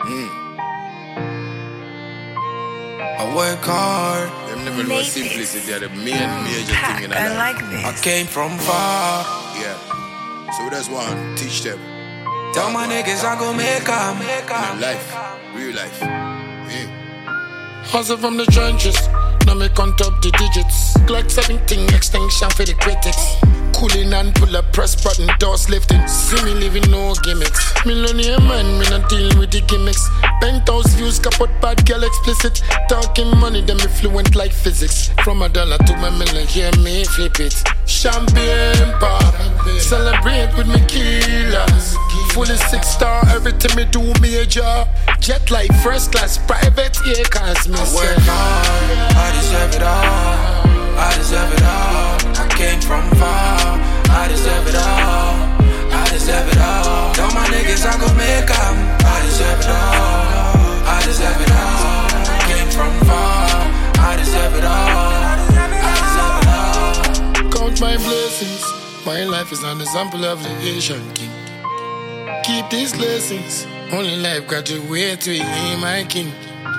I work hard. Them never know simplicity are the major thing in our life. I came from far. Yeah. So that's one. Teach them. Tell my niggas I gon' make 'em. In life. Real life. Hustle from the trenches. Now me count up the digits. Glock 17 extinction for the critics. Cooling and pull up press button, doors lifting. See me living no gimmicks. Millionaire man, me not dealing with the gimmicks. Penthouse views, kaput bad girl explicit. Talking money, them me fluent like physics. From a dollar to my million, hear me flip it. Champagne pop, celebrate with me killers. Fully 6-star, everything me do major. Jet like first class, private air cause me I work hard, I deserve it all. I deserve it all. I came from far. I deserve it all. I deserve it all. Tell my niggas I gon' make 'em. I deserve it all. I deserve it all. I came from far. I deserve it all. I deserve it all. Count my blessings. My life is an example of the Asian king. Keep these blessings. Only life got to wait to be my king.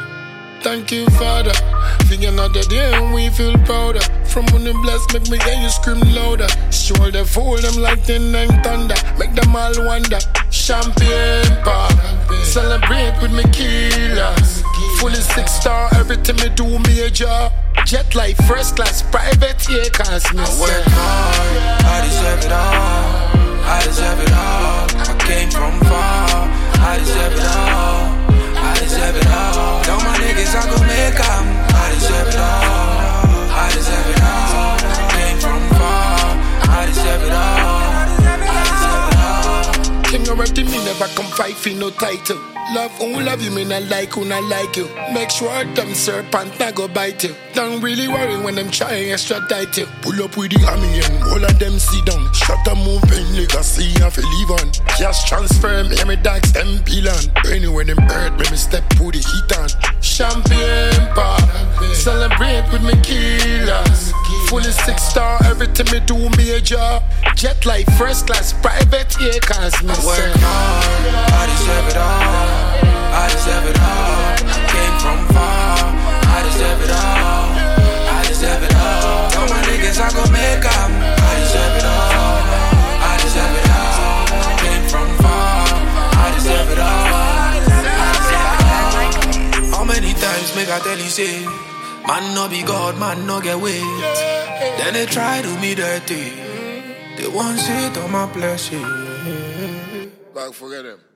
Thank you, Father. Think another day and we feel prouder. From when you bless, make me hear you scream louder. Shoulder fold them like the nine thunder. Make them all wonder. Champagne pop, celebrate with me killers. Fully 6-star, everything me do major. Jet like first class, private air cause me I work hard, I deserve it all. I deserve it all. I came from far. I deserve it all. I deserve it all. Tell my niggas I gon' make 'em. I deserve it all. I deserve it all. I came from far. I deserve it all. I deserve it all. King already me never come fight for no title. Love who love you, me not like who not like you. Make sure them serpent not go bite you. Don't really worry when them try extradite you. Pull up with the army and all of them sit down. Shut a moving legacy and fi leave on. Just transfer me, me dogs them peel on. Anyway them hurt me step put the heat on. Champagne pop, celebrate with me killers. Fully 6-star, everything me do major. Jet like first class, private air cause me I work hard, I deserve it all. I deserve it all. I came from far. I deserve it all. I deserve it all. Tell my niggas I gon' make 'em. I deserve it all. I deserve it all. I came from far. I deserve it all. I deserve it all. How many times make I tell you say, man no be God, man no get weight. Then they try to me dirty. They want shit on my blessing. Back, forget them.